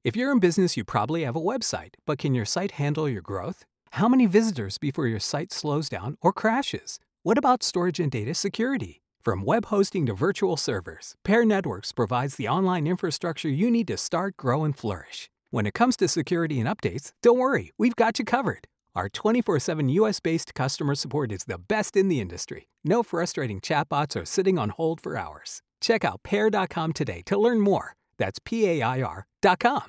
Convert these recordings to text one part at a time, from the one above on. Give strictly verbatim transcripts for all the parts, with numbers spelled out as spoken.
If you're in business, you probably have a website, but can your site handle your growth? How many visitors before your site slows down or crashes? What about storage and data security? From web hosting to virtual servers, Pair Networks provides the online infrastructure you need to start, grow, and flourish. When it comes to security and updates, don't worry, we've got you covered. Our twenty-four seven U S-based customer support is the best in the industry. No frustrating chatbots or sitting on hold for hours. Check out pair dot com today to learn more. That's P A I R dot com.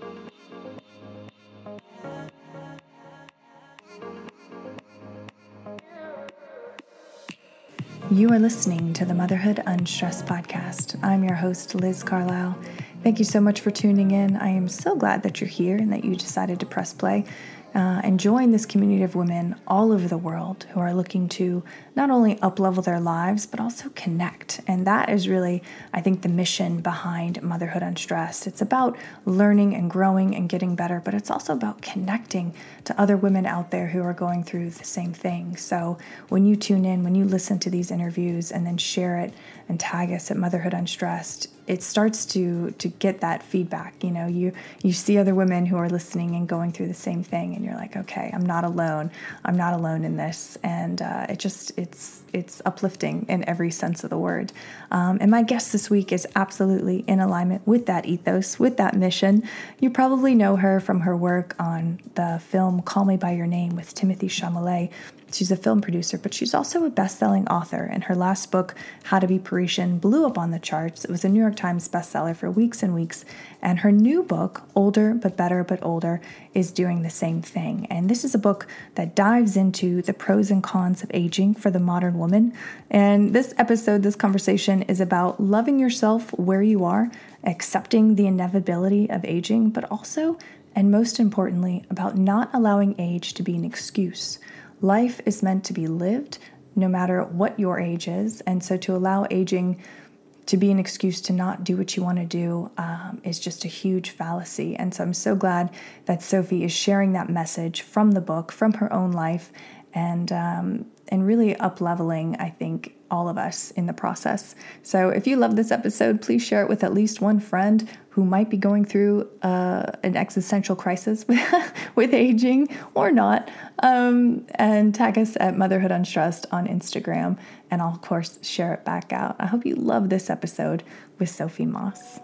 You are listening to the Motherhood Unstressed podcast. I'm your host, Liz Carlisle. Thank you so much for tuning in. I am so glad that you're here and that you decided to press play uh, and join this community of women all over the world who are looking to not only up-level their lives, but also connect. And that is really, I think, the mission behind Motherhood Unstressed. It's about learning and growing and getting better, but it's also about connecting to other women out there who are going through the same thing. So when you tune in, when you listen to these interviews and then share it and tag us at Motherhood Unstressed, it starts to to get that feedback. You know, you you see other women who are listening and going through the same thing, and you're like, okay, I'm not alone. I'm not alone in this, and uh, it just it's it's uplifting in every sense of the word. Um, and my guest this week is absolutely in alignment with that ethos, with that mission. You probably know her from her work on the film Call Me by Your Name with Timothée Chalamet. She's a film producer, but she's also a best-selling author, and her last book, How to Be Parisian, blew up on the charts. It was a New York Times bestseller for weeks and weeks, and her new book, Older But Better But Older, is doing the same thing. And this is a book that dives into the pros and cons of aging for the modern woman. And this episode, this conversation is about loving yourself where you are, accepting the inevitability of aging, but also, and most importantly, about not allowing age to be an excuse. Life is meant to be lived no matter what your age is. And so to allow aging to be an excuse to not do what you want to do um, is just a huge fallacy. And so I'm so glad that Sophie is sharing that message from the book, from her own life, and um, and really up-leveling, I think, all of us in the process. So if you love this episode, please share it with at least one friend who might be going through uh, an existential crisis with, with aging or not. Um, and tag us at Motherhood Unstressed on Instagram, and I'll, of course, share it back out. I hope you love this episode with Sophie Moss.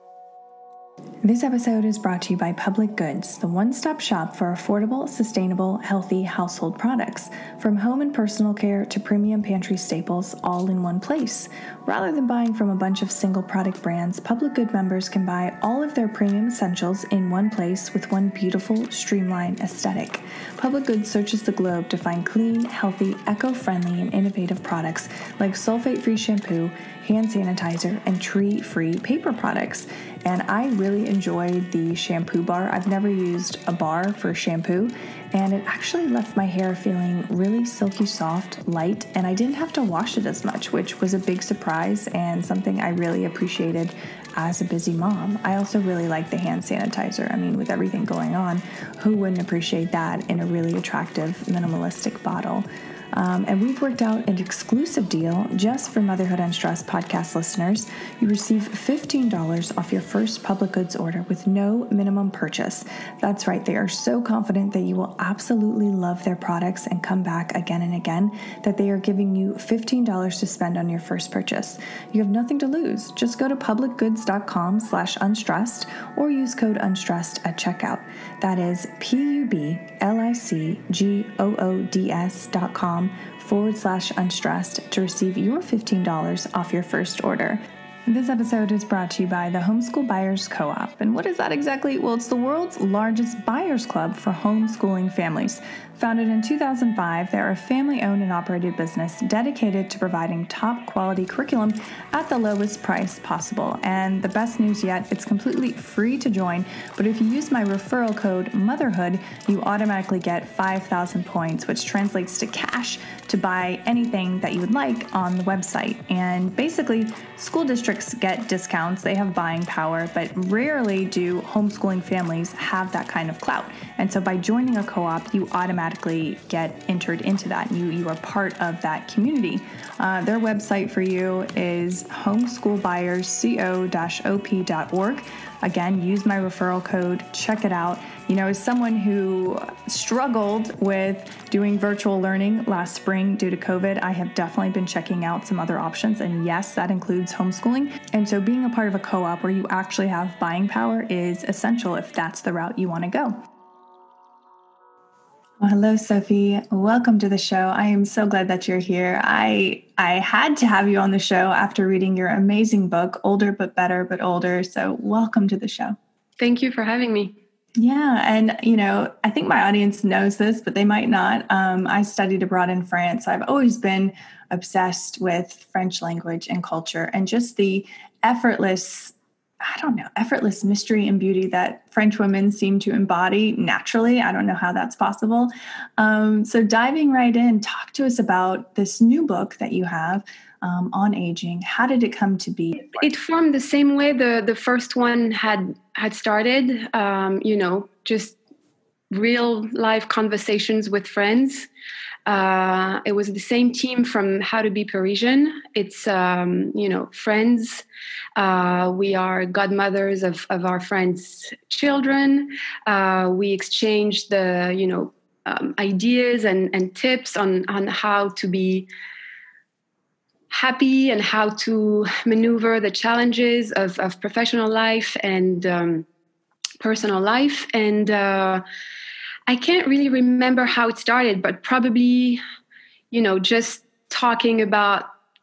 This episode is brought to you by Public Goods, the one-stop shop for affordable, sustainable, healthy household products. From home and personal care to premium pantry staples, all in one place. Rather than buying from a bunch of single product brands, Public Good members can buy all of their premium essentials in one place with one beautiful, streamlined aesthetic. Public Goods searches the globe to find clean, healthy, eco-friendly, and innovative products like sulfate-free shampoo, hand sanitizer, and tree-free paper products. And I really enjoyed the shampoo bar. I've never used a bar for shampoo, and it actually left my hair feeling really silky soft, light, and I didn't have to wash it as much, which was a big surprise and something I really appreciated as a busy mom. I also really like the hand sanitizer. I mean, with everything going on, who wouldn't appreciate that in a really attractive, minimalistic bottle? Um, and we've worked out an exclusive deal just for Motherhood Unstressed podcast listeners. You receive fifteen dollars off your first Public Goods order with no minimum purchase. That's right, they are so confident that you will absolutely love their products and come back again and again that they are giving you fifteen dollars to spend on your first purchase. You have nothing to lose. Just go to publicgoods.com slash unstressed or use code unstressed at checkout. That is P-U-B-L-I-C-G-O-O-D-S dot com forward slash unstressed to receive your fifteen dollars off your first order. This episode is brought to you by the Homeschool Buyers Co-op. And what is that exactly? Well, it's the world's largest buyers club for homeschooling families. Founded in two thousand five, they're a family-owned and operated business dedicated to providing top-quality curriculum at the lowest price possible. And the best news yet, it's completely free to join, but if you use my referral code MOTHERHOOD, you automatically get five thousand points, which translates to cash to buy anything that you would like on the website. And basically, school districts get discounts, they have buying power, but rarely do homeschooling families have that kind of clout. And so by joining a co-op, you automatically get entered into that. You, you are part of that community. Uh, their website for you is homeschoolbuyers co dash op dot org. Again, use my referral code, check it out. You know, as someone who struggled with doing virtual learning last spring due to COVID, I have definitely been checking out some other options. And yes, that includes homeschooling. And so being a part of a co-op where you actually have buying power is essential if that's the route you want to go. Well, hello, Sophie. Welcome to the show. I am so glad that you're here. I I had to have you on the show after reading your amazing book, Older But Better But Older. So welcome to the show. Thank you for having me. Yeah. And, you know, I think my audience knows this, but they might not. Um, I studied abroad in France. I've always been obsessed with French language and culture and just the effortless I don't know, effortless mystery and beauty that French women seem to embody naturally. I don't know how that's possible. Um, so diving right in, talk to us about this new book that you have um, on aging. How did it come to be? It formed the same way the, the first one had had started, um, you know, just real life conversations with friends. Uh, it was the same team from How to Be Parisian. It's, um, you know, friends. Uh, we are godmothers of, of our friends' children. Uh, we exchange the, you know, um, ideas and, and tips on, on how to be happy and how to maneuver the challenges of, of professional life and um, personal life. And uh, I can't really remember how it started, but probably, you know, just talking about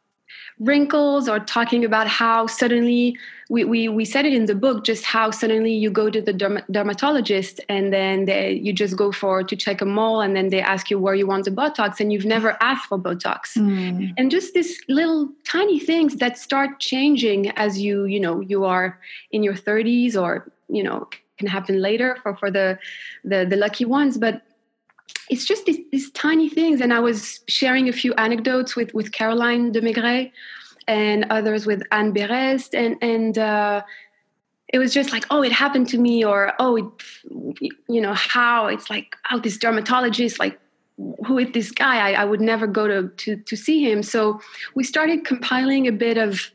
wrinkles or talking about how suddenly, we, we, we said it in the book, just how suddenly you go to the derm- dermatologist and then they, you just go for to check a mole and then they ask you where you want the Botox and you've never asked for Botox. Mm. And just these little tiny things that start changing as you, you know, you are in your thirties or, you know, can happen later for, for the, the the lucky ones. But it's just these, these tiny things. And I was sharing a few anecdotes with, with Caroline de Maigret and others with Anne Berest. And, and uh, it was just like, oh, it happened to me. Or, oh, it, you know, how it's like, oh, this dermatologist, like, who is this guy? I, I would never go to, to, to see him. So we started compiling a bit of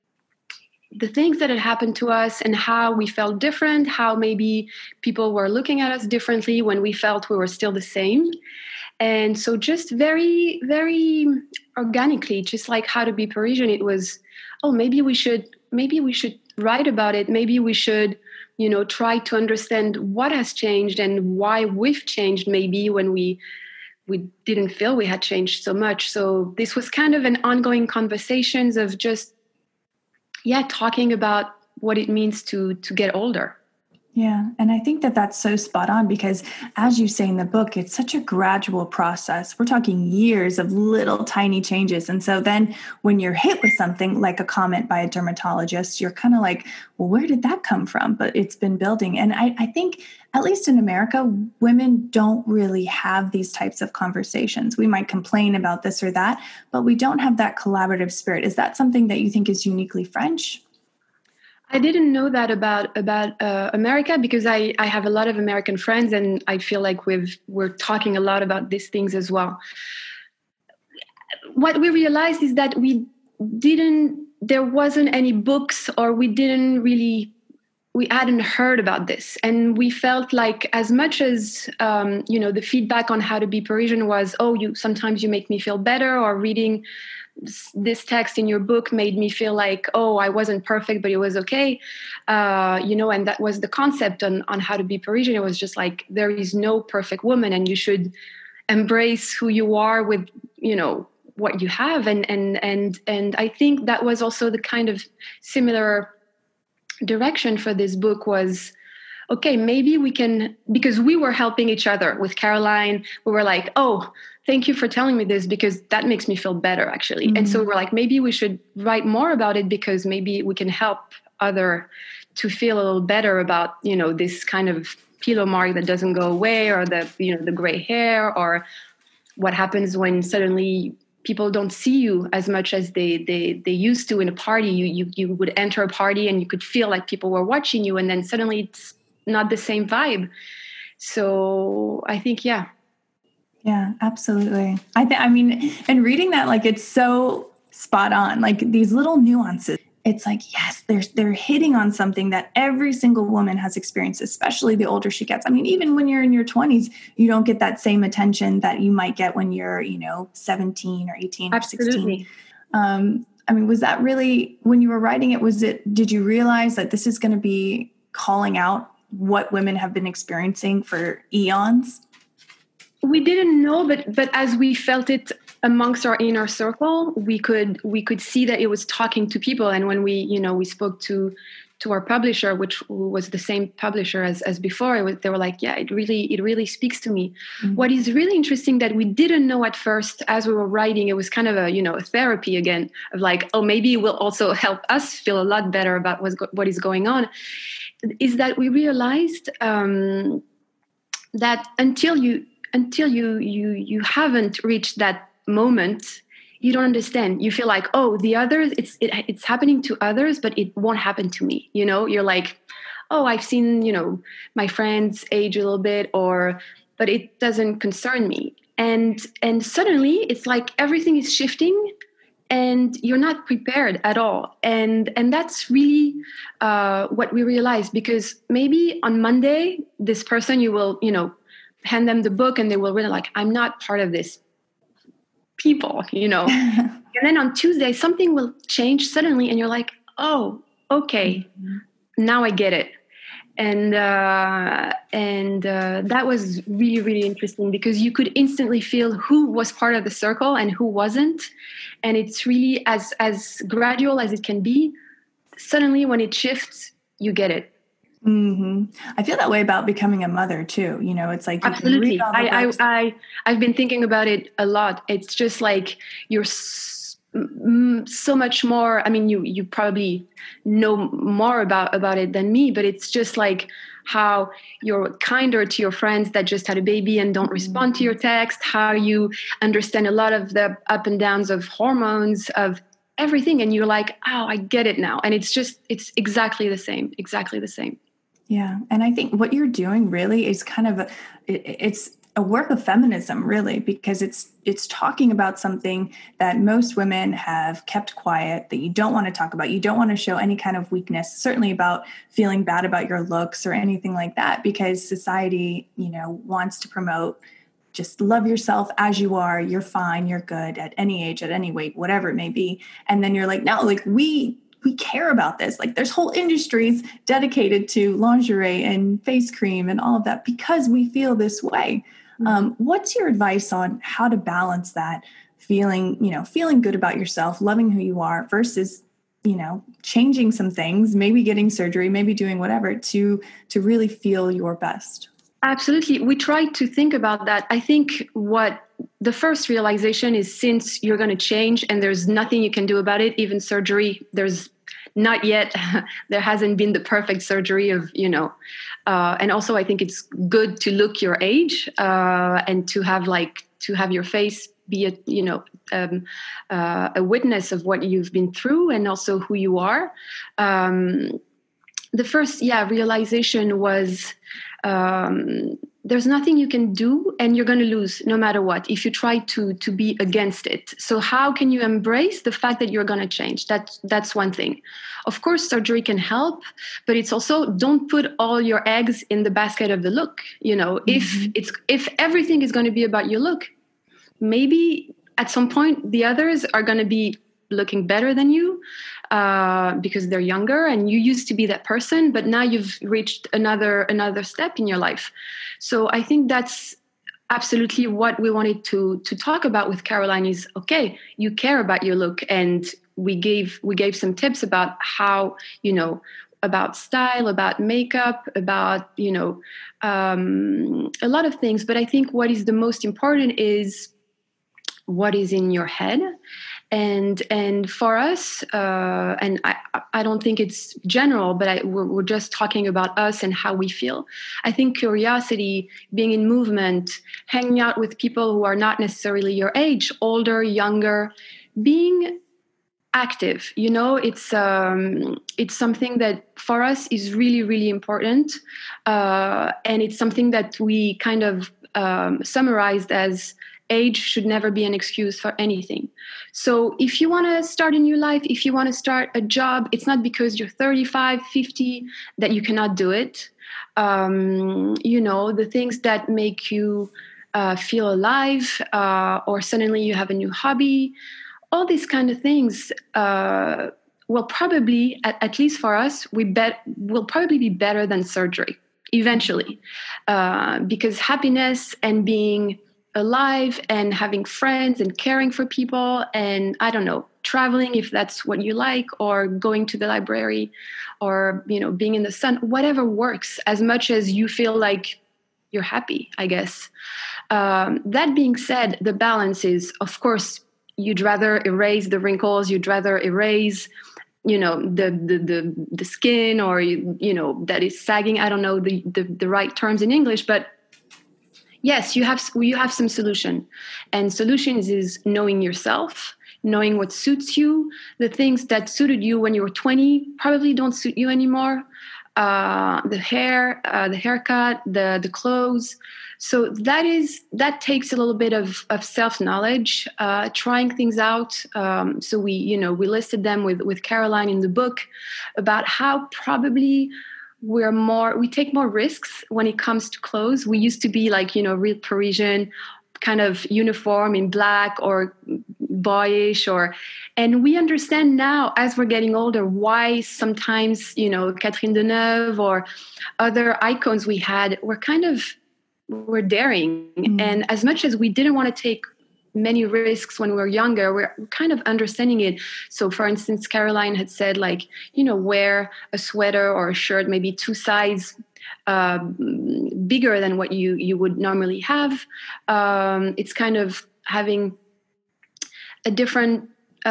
the things that had happened to us and how we felt different, how maybe people were looking at us differently when we felt we were still the same. And so just very, very organically, just like How to Be Parisian, it was, oh, maybe we should, maybe we should write about it. Maybe we should, you know, try to understand what has changed and why we've changed maybe when we we didn't feel we had changed so much. So this was kind of an ongoing conversations of just Yeah, talking about what it means to to get older. Yeah. And I think that that's so spot on because as you say in the book, it's such a gradual process. We're talking years of little tiny changes. And so then when you're hit with something like a comment by a dermatologist, you're kind of like, well, where did that come from? But it's been building. And I, I think, at least in America, women don't really have these types of conversations. We might complain about this or that, but we don't have that collaborative spirit. Is that something that you think is uniquely French? I didn't know that about about uh, America because I, I have a lot of American friends and I feel like we've we're talking a lot about these things as well. What we realized is that we didn't, there wasn't any books or we didn't really, we hadn't heard about this. And we felt like as much as, um, you know, the feedback on How to Be Parisian was, oh, you sometimes you make me feel better, or reading this text in your book made me feel like, oh, I wasn't perfect, but it was okay. Uh, you know, and that was the concept on, on How to Be Parisian. It was just like, there is no perfect woman and you should embrace who you are with, you know, what you have. And, and, and, and I think that was also the kind of similar direction for this book was, okay, maybe we can, because we were helping each other with Caroline. We were like, oh, thank you for telling me this because that makes me feel better, actually. Mm-hmm. And so we're like, maybe we should write more about it because maybe we can help other to feel a little better about, you know, this kind of pillow mark that doesn't go away, or the, you know, the gray hair, or what happens when suddenly people don't see you as much as they they they used to in a party. You you you would enter a party and you could feel like people were watching you, and then suddenly it's not the same vibe. So I think, yeah. Yeah, absolutely. I think, I mean, and reading that, like, it's so spot on, like these little nuances. it's like, yes, they're, they're hitting on something that every single woman has experienced, especially the older she gets. I mean, even when you're in your twenties, you don't get that same attention that you might get when you're, you know, seventeen or eighteen Absolutely. or sixteen. Um, I mean, was that really, when you were writing it, was it, did you realize that this is going to be calling out what women have been experiencing for eons? We didn't know, but but as we felt it amongst our inner circle, we could we could see that it was talking to people. And when we, you know, we spoke to to our publisher, which was the same publisher as, as before, it was, they were like, yeah, it really it really speaks to me. Mm-hmm. What is really interesting that we didn't know at first as we were writing, it was kind of a, you know, a therapy again of like, oh, maybe it will also help us feel a lot better about what's go- what is going on, is that we realized um, that until you until you you you haven't reached that moment, you don't understand. You feel like, oh, the others, it's it, it's happening to others, but it won't happen to me. You know, you're like, oh, I've seen, you know, my friends age a little bit, or but it doesn't concern me. And and suddenly it's like everything is shifting, and you're not prepared at all. And and that's really uh, what we realized, because maybe on Monday, this person, you will, you know, hand them the book and they will read like, I'm not part of this people, you know. And then on Tuesday, something will change suddenly and you're like, oh, okay, mm-hmm. now I get it. And uh, and uh, that was really, really interesting, because you could instantly feel who was part of the circle and who wasn't. And it's really as as gradual as it can be. Suddenly when it shifts, you get it. Mm-hmm. I feel that way about becoming a mother too. You know, it's like, you absolutely. Can read all the I, books. I, I, I've been thinking about it a lot. It's just like you're so, so much more. I mean, you, you probably know more about, about it than me, but it's just like how you're kinder to your friends that just had a baby and don't respond to your text, how you understand a lot of the up and downs of hormones, of everything. And you're like, oh, I get it now. And it's just, it's exactly the same, exactly the same. Yeah. And I think what you're doing really is kind of, a, it, it's a work of feminism, really, because it's, it's talking about something that most women have kept quiet, that you don't want to talk about. You don't want to show any kind of weakness, certainly about feeling bad about your looks or anything like that, because society, you know, wants to promote just love yourself as you are. You're fine. You're good at any age, at any weight, whatever it may be. And then you're like, no, like we, we care about this. Like there's whole industries dedicated to lingerie and face cream and all of that because we feel this way. Mm-hmm. Um, what's your advice on how to balance that feeling, you know, feeling good about yourself, loving who you are versus, you know, changing some things, maybe getting surgery, maybe doing whatever to, to really feel your best? Absolutely. We try to think about that. I think what the first realization is, since you're going to change and there's nothing you can do about it, even surgery, there's not yet, there hasn't been the perfect surgery of, you know, uh, and also I think it's good to look your age uh, and to have like, to have your face be a, you know, um, uh, a witness of what you've been through and also who you are. Um, the first, yeah, realization was, um, there's nothing you can do and you're going to lose no matter what if you try to to be against it. So how can you embrace the fact that you're going to change? That, that's one thing. Of course, surgery can help, but it's also, don't put all your eggs in the basket of the look. You know, mm-hmm. if it's if everything is going to be about your look, maybe at some point the others are going to be looking better than you uh, because they're younger and you used to be that person, but now you've reached another another step in your life. So I think that's absolutely what we wanted to to talk about with Caroline is, okay, you care about your look, and we gave we gave some tips about how, you know, about style, about makeup, about, you know, um, a lot of things. But I think what is the most important is what is in your head. And and for us, uh, and I, I don't think it's general, but I, we're, we're just talking about us and how we feel. I think curiosity, being in movement, hanging out with people who are not necessarily your age, older, younger, being active, you know, it's um, it's something that for us is really, really important. Uh, and it's something that we kind of um, summarized as age should never be an excuse for anything. So if you want to start a new life, if you want to start a job, it's not because you're thirty-five, fifty that you cannot do it. Um, you know, the things that make you uh, feel alive, uh, or suddenly you have a new hobby, all these kind of things uh, will probably, at, at least for us, we bet will probably be better than surgery eventually, uh, because happiness and being alive and having friends and caring for people and, I don't know, traveling if that's what you like, or going to the library, or, you know, being in the sun, whatever works, as much as you feel like you're happy, I guess. Um, that being said, the balance is, of course, you'd rather erase the wrinkles, you'd rather erase, you know, the the the, the skin, or, you, you know, that is sagging. I don't know the, the, the right terms in English, but yes, you have you have some solution. And solutions is knowing yourself, knowing what suits you. The things that suited you when you were twenty probably don't suit you anymore. Uh, the hair, uh, the haircut, the the clothes. So that is that takes a little bit of, of self-knowledge, uh, trying things out. Um, so we, you know, we listed them with, with Caroline in the book about how probably we're more, we take more risks when it comes to clothes. We used to be like, you know, real Parisian, kind of uniform in black or boyish, or, and we understand now as we're getting older why sometimes, you know, Catherine Deneuve or other icons we had were kind of, were daring. Mm. And as much as we didn't want to take many risks when we were younger, we're kind of understanding it. So for instance, Caroline had said, like, you know, wear a sweater or a shirt maybe two sizes uh, bigger than what you, you would normally have. Um, it's kind of having a different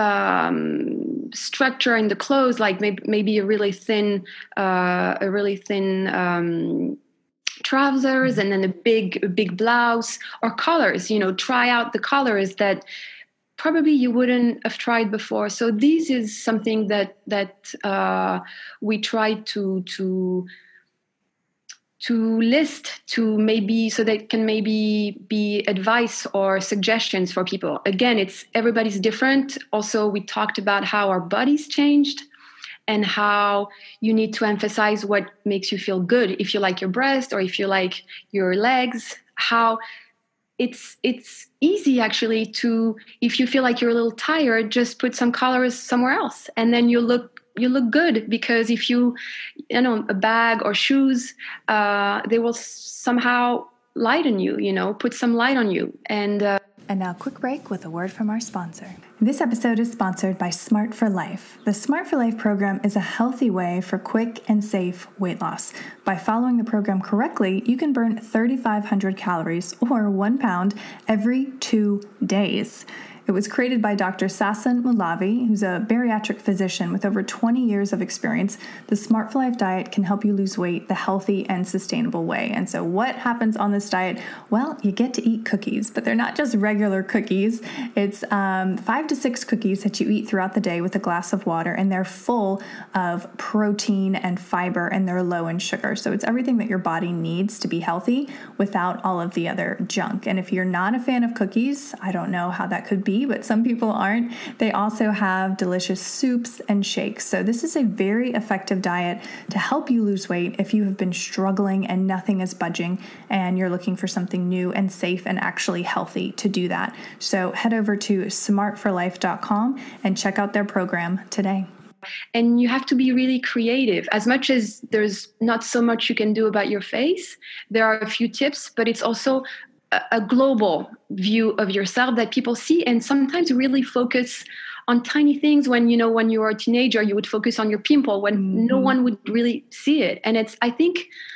um, structure in the clothes, like maybe, maybe a really thin, uh, a really thin um, trousers, and then a big, a big blouse, or colors, you know, try out the colors that probably you wouldn't have tried before. So this is something that, that uh, we try to, to, to list to maybe, so that can maybe be advice or suggestions for people. Again, it's everybody's different. Also, we talked about how our bodies changed and how you need to emphasize what makes you feel good. If you like your breast or if you like your legs, how it's it's easy actually to, if you feel like you're a little tired, just put some colors somewhere else, and then you look you look good. Because if you, you know, a bag or shoes, uh, they will somehow lighten you, you know, put some light on you. And uh, And now, quick break with a word from our sponsor. This episode is sponsored by Smart for Life. The Smart for Life program is a healthy way for quick and safe weight loss. By following the program correctly, you can burn thirty-five hundred calories, or one pound, every two days. It was created by Doctor Sasson Mulavi, who's a bariatric physician with over twenty years of experience. The Smart for Life diet can help you lose weight the healthy and sustainable way. And so what happens on this diet? Well, you get to eat cookies, but they're not just regular cookies. It's um, five to six cookies that you eat throughout the day with a glass of water, and they're full of protein and fiber, and they're low in sugar. So it's everything that your body needs to be healthy without all of the other junk. And if you're not a fan of cookies, I don't know how that could be, but some people aren't. They also have delicious soups and shakes. So this is a very effective diet to help you lose weight if you have been struggling and nothing is budging, and you're looking for something new and safe and actually healthy to do that. So head over to smart for life dot com and check out their program today. And you have to be really creative. As much as there's not so much you can do about your face, there are a few tips, but it's also a global view of yourself that people see, and sometimes really focus on tiny things. When, you know, when you were a teenager, you would focus on your pimple when mm-hmm. no one would really see it. And it's, I think,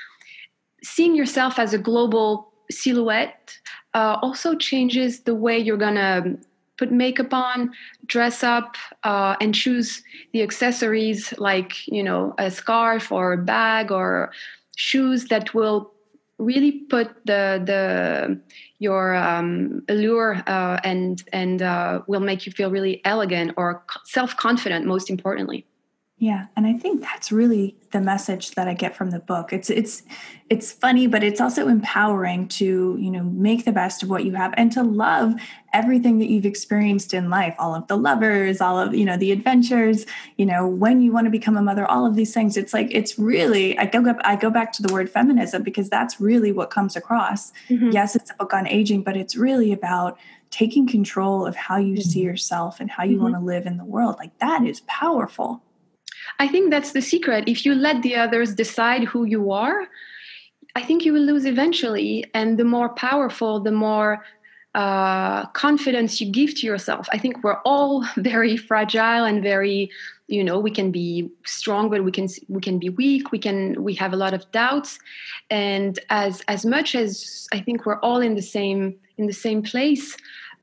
seeing yourself as a global silhouette uh, also changes the way you're gonna put makeup on, dress up, uh, and choose the accessories, like, you know, a scarf or a bag or shoes that will really put the the your um, allure uh, and and uh, will make you feel really elegant or self-confident, most importantly. Yeah, and I think that's really the message that I get from the book. It's it's it's funny, but it's also empowering to, you know, make the best of what you have and to love everything that you've experienced in life, all of the lovers, all of, you know, the adventures, you know, when you want to become a mother, all of these things. It's like it's really I go I go back to the word feminism because that's really what comes across. Mm-hmm. Yes, it's a book on aging, but it's really about taking control of how you see yourself and how you Mm-hmm. want to live in the world. Like that is powerful. I think that's the secret. If you let the others decide who you are, I think you will lose eventually. And the more powerful, the more uh, confidence you give to yourself. I think we're all very fragile and very, you know, we can be strong, but we can we can be weak. We can we have a lot of doubts, and as as much as I think we're all in the same in the same place.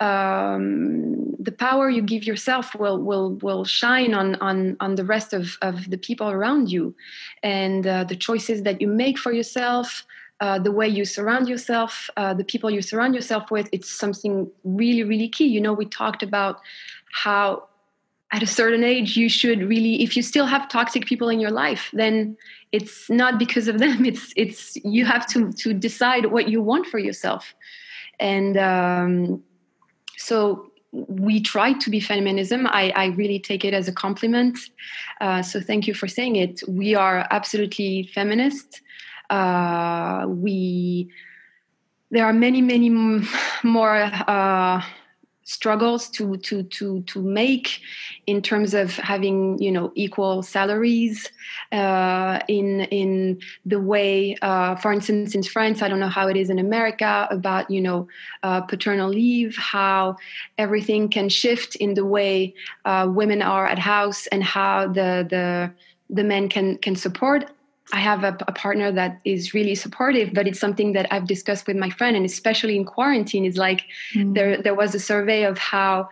Um, the power you give yourself will will will shine on on on the rest of, of the people around you, and uh, the choices that you make for yourself, uh, the way you surround yourself, uh, the people you surround yourself with. It's something really really key. You know, we talked about how at a certain age you should really, if you still have toxic people in your life, then it's not because of them. It's it's you have to to decide what you want for yourself, and. Um, So we try to be feminism. I, I really take it as a compliment. Uh, so thank you for saying it. We are absolutely feminist. Uh, we there are many, many more uh, struggles to to to to make in terms of having, you know, equal salaries, uh, in in the way, uh, for instance, in France, I don't know how it is in America about, you know, uh, paternal leave, how everything can shift in the way uh, women are at house and how the the the men can can support. I have a, a partner that is really supportive, but it's something that I've discussed with my friend, and especially in quarantine, is like mm. there there was a survey of how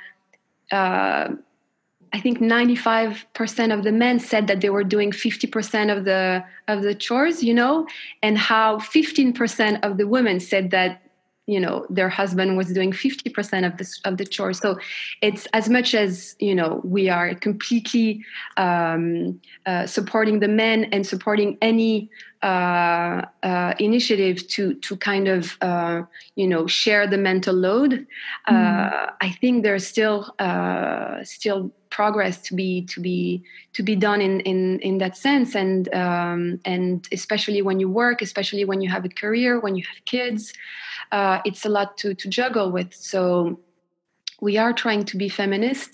uh, I think ninety-five percent of the men said that they were doing fifty percent of the of the chores, you know, and how fifteen percent of the women said that, you know, their husband was doing fifty percent of the, of the chores. So it's as much as, you know, we are completely um, uh, supporting the men and supporting any uh, uh, initiative to to kind of, uh, you know, share the mental load. Uh, mm. I think there's still uh, still progress to be to be to be done in in, in that sense, and um, and especially when you work, especially when you have a career, when you have kids. Uh, it's a lot to, to juggle with. So we are trying to be feminist,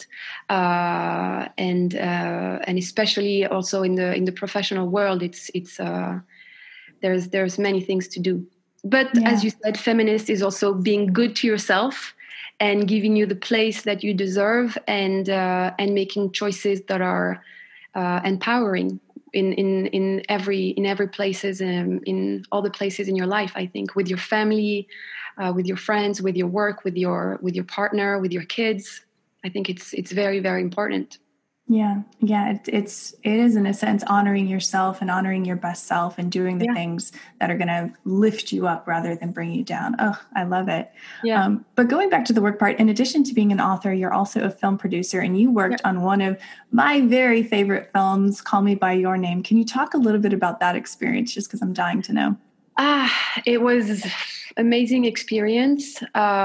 uh, and uh, and especially also in the in the professional world, it's it's uh, there's there's many things to do. But yeah. As you said, feminist is also being good to yourself and giving you the place that you deserve, and uh, and making choices that are uh, empowering. In, in in every in every places um, in all the places in your life, I think, with your family, uh, with your friends, with your work, with your with your partner, with your kids. I think it's it's very very important. Yeah, yeah, it, it's it is in a sense honoring yourself and honoring your best self and doing the yeah. things that are going to lift you up rather than bring you down. Oh, I love it. Yeah. Um, but going back to the work part, in addition to being an author, you're also a film producer, and you worked yeah. on one of my very favorite films, Call Me by Your Name. Can you talk a little bit about that experience, just because I'm dying to know? Ah, it was amazing experience.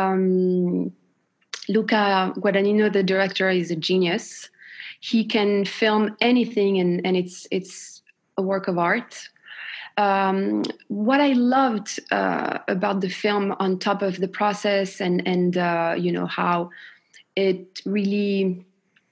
Um, Luca Guadagnino, the director, is a genius. He can film anything, and, and it's it's a work of art. Um, what I loved uh, about the film, on top of the process and and uh, you know, how it really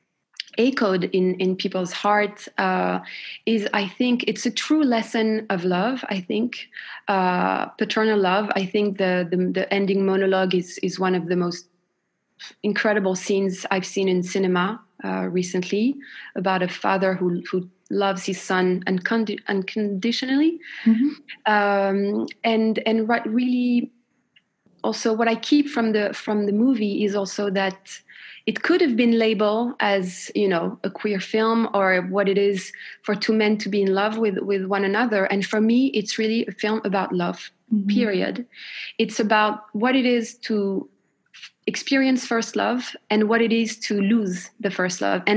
echoed in in people's hearts, uh, is I think it's a true lesson of love. I think uh, paternal love. I think the, the the ending monologue is is one of the most incredible scenes I've seen in cinema uh, recently, about a father who who loves his son uncondi- unconditionally, mm-hmm. um, and and what really also what I keep from the from the movie is also that it could have been labeled as, you know, a queer film, or what it is for two men to be in love with with one another. And for me, it's really a film about love. Mm-hmm. Period. It's about what it is to experience first love and what it is to lose the first love. And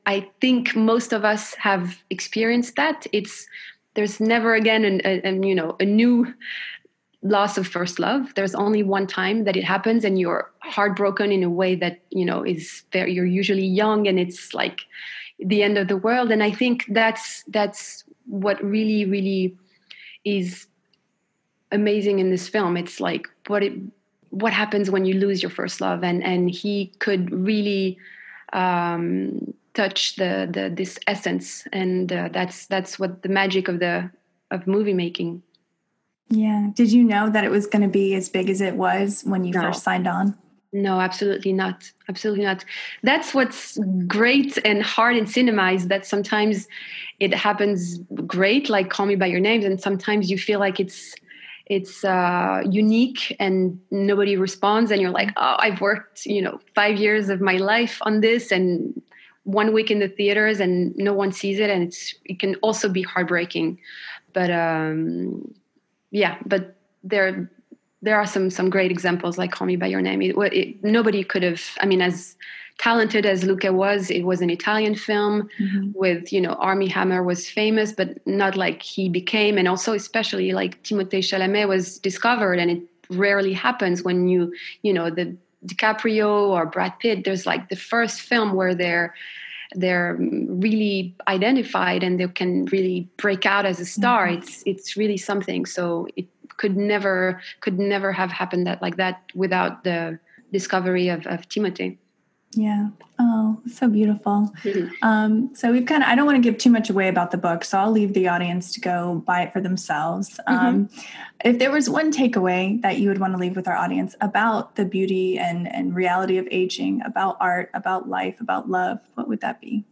I think most of us have experienced that. It's there's never again an, a, an you know a new loss of first love. There's only one time that it happens, and you're heartbroken in a way that you know is very. You're usually young, and it's like the end of the world. And I think that's that's what really really is amazing in this film. It's like what it what happens when you lose your first love, and and he could really um, touch the the this essence, and uh, that's that's what the magic of the of movie making. Yeah. Did you know that it was going to be as big as it was when you No. first signed on? No, absolutely not. Absolutely not. That's what's great and hard in cinema is that sometimes it happens great, like Call Me by Your Name, and sometimes you feel like it's it's uh, unique and nobody responds, and you're like, oh, I've worked, you know, five years of my life on this, and one week in the theaters, and no one sees it, and it's it can also be heartbreaking. But um, yeah, but there. There are some some great examples like Call Me by Your Name. It, it, nobody could have, I mean, as talented as Luca was, it was an Italian film mm-hmm. with, you know, Armie Hammer was famous, but not like he became. And also, especially like Timothée Chalamet was discovered, and it rarely happens when you, you know, the DiCaprio or Brad Pitt, there's like the first film where they're they're really identified and they can really break out as a star. Mm-hmm. It's it's really something. So it could never could never have happened that like that without the discovery of, of Timothée. Yeah. Oh, so beautiful. Mm-hmm. Um, so we've kind of, I don't want to give too much away about the book, so I'll leave the audience to go buy it for themselves. Mm-hmm. Um, if there was one takeaway that you would want to leave with our audience about the beauty and, and reality of aging, about art, about life, about love, what would that be?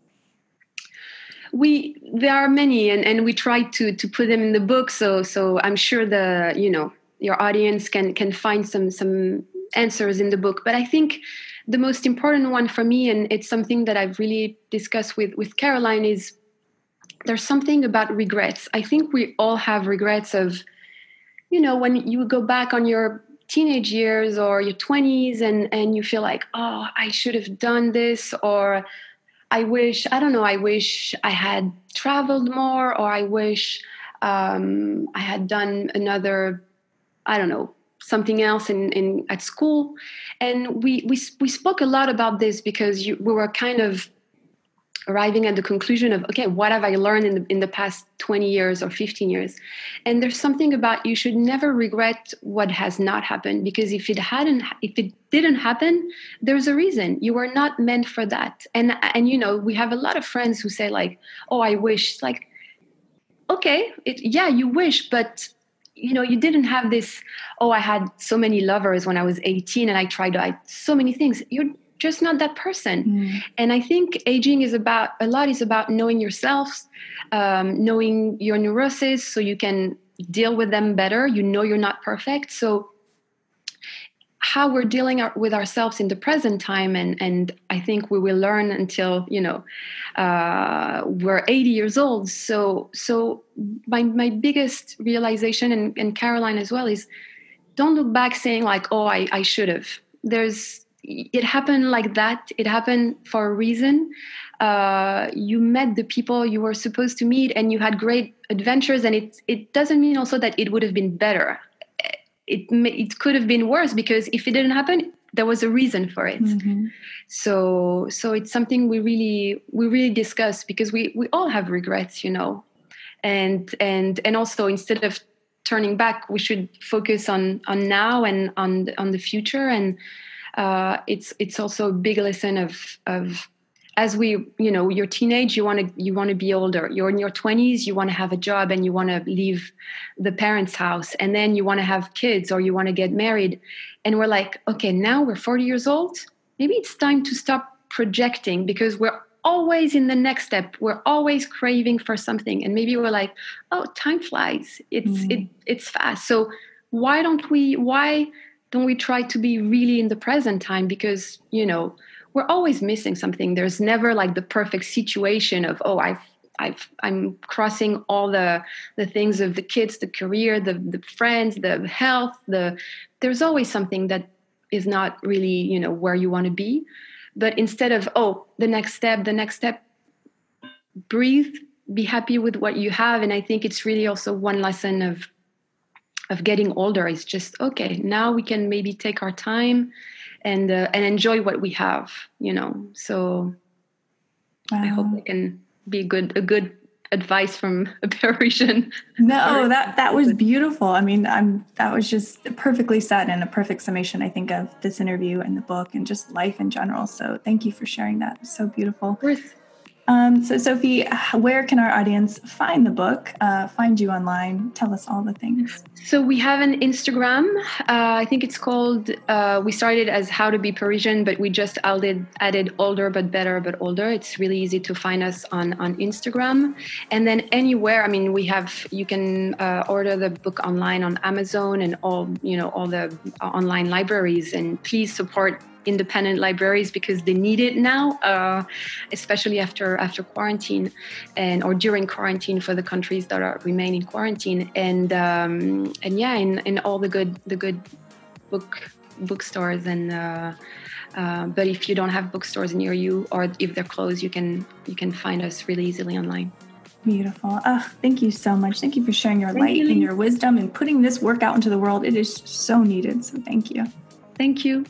We there are many, and, and we try to to put them in the book. So so I'm sure the you know your audience can can find some some answers in the book. But I think the most important one for me, and it's something that I've really discussed with with Caroline, is there's something about regrets. I think we all have regrets of, you know, when you go back on your teenage years or your twenties, and and you feel like, oh, I should have done this, or I wish, I don't know, I wish I had traveled more, or I wish um, I had done another, I don't know, something else in, in at school. And we we we spoke a lot about this because you, we were kind of arriving at the conclusion of, okay, what have I learned in the, in the past twenty years or fifteen years? And there's something about you should never regret what has not happened, because if it hadn't, if it didn't happen, there's a reason. You were not meant for that. And, and you know, we have a lot of friends who say like, oh, I wish. It's like, okay, it, yeah, you wish, but you know, you didn't have this, oh, I had so many lovers when I was eighteen and I tried I, so many things. You're just not that person. Mm. And I think aging is about, a lot is about knowing yourself, um, knowing your neuroses so you can deal with them better. You know you're not perfect. So how we're dealing with ourselves in the present time, and, and I think we will learn until, you know, uh, we're eighty years old. So so my, my biggest realization, and, and Caroline as well, is don't look back saying like, oh, I, I should have. There's, it happened like that. It happened for a reason. Uh, you met the people you were supposed to meet, and you had great adventures. And it it doesn't mean also that it would have been better. It it could have been worse, because if it didn't happen, there was a reason for it. Mm-hmm. So so it's something we really we really discuss, because we we all have regrets, you know, and and and also instead of turning back, we should focus on on now and on on the future. And Uh, it's it's also a big lesson of of as we, you know, you're teenage, you want to you want to be older. You're in your twenties, you want to have a job and you want to leave the parents' house, and then you want to have kids or you want to get married. And we're like, okay, now we're forty years old. Maybe it's time to stop projecting, because we're always in the next step. We're always craving for something, and maybe we're like, oh, time flies. It's mm. it it's fast. So why don't we? Why? Don't we try to be really in the present time? Because, you know, we're always missing something. There's never like the perfect situation of, oh, I've, I've, I'm crossing all the the things of the kids, the career, the the friends, the health. The there's always something that is not really, you know, where you want to be. But instead of, oh, the next step, the next step, breathe, be happy with what you have. And I think it's really also one lesson of of getting older. It's just, okay, now we can maybe take our time and uh, and enjoy what we have, you know. So wow. I hope it can be good a good advice from a Parisian. No, that that was beautiful. I mean, I'm that was just perfectly said and a perfect summation, I think, of this interview and the book and just life in general. So thank you for sharing that. It's so beautiful. Of course. Um, so Sophie, where can our audience find the book, uh, find you online? Tell us all the things. So we have an Instagram. Uh, I think it's called, uh, we started as How to Be Parisian, but we just added, added Older But Better But Older. It's really easy to find us on, on Instagram. And then anywhere, I mean, we have, you can uh, order the book online on Amazon and all, you know, all the online libraries. And please support independent libraries because they need it now, uh, especially after after quarantine and or during quarantine for the countries that are remain in quarantine. And um, and yeah, in, in all the good the good book bookstores and. Uh, uh, but if you don't have bookstores near you, or if they're closed, you can you can find us really easily online. Beautiful. Oh, thank you so much. Thank you for sharing your thank light you. and your wisdom and putting this work out into the world. It is so needed. So thank you. Thank you.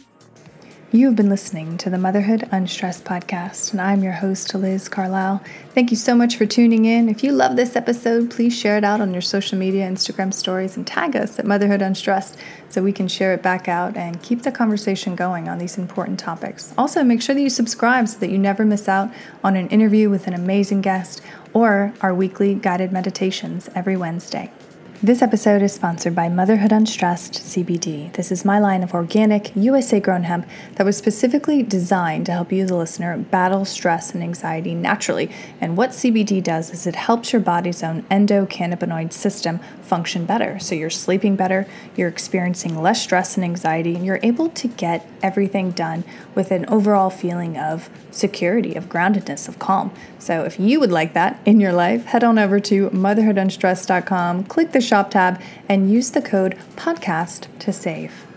You have been listening to the Motherhood Unstressed podcast, and I'm your host, Liz Carlisle. Thank you so much for tuning in. If you love this episode, please share it out on your social media, Instagram stories, and tag us at Motherhood Unstressed so we can share it back out and keep the conversation going on these important topics. Also, make sure that you subscribe so that you never miss out on an interview with an amazing guest or our weekly guided meditations every Wednesday. This episode is sponsored by Motherhood Unstressed C B D. This is my line of organic, U S A-grown hemp that was specifically designed to help you, the listener, battle stress and anxiety naturally. And what C B D does is it helps your body's own endocannabinoid system function better. So you're sleeping better, you're experiencing less stress and anxiety, and you're able to get everything done with an overall feeling of security, of groundedness, of calm. So if you would like that in your life, head on over to motherhood unstressed dot com, click the shop tab, and use the code podcast to save.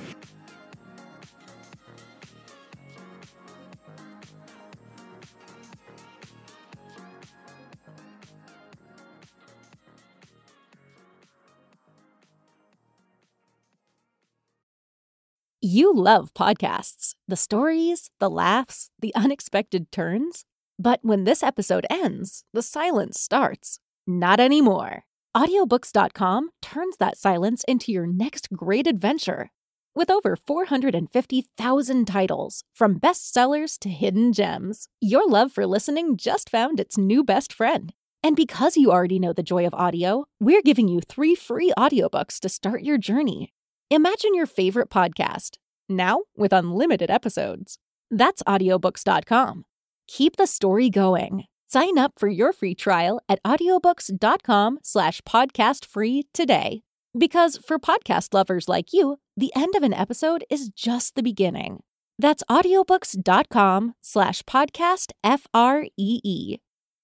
You love podcasts, the stories, the laughs, the unexpected turns. But when this episode ends, the silence starts. Not anymore. audiobooks dot com turns that silence into your next great adventure. With over four hundred fifty thousand titles, from bestsellers to hidden gems, your love for listening just found its new best friend. And because you already know the joy of audio, we're giving you three free audiobooks to start your journey. Imagine your favorite podcast, now with unlimited episodes. That's audiobooks dot com. Keep the story going. Sign up for your free trial at audiobooks dot com slash podcast free today. Because for podcast lovers like you, the end of an episode is just the beginning. That's audiobooks dot com slash podcast F R E E.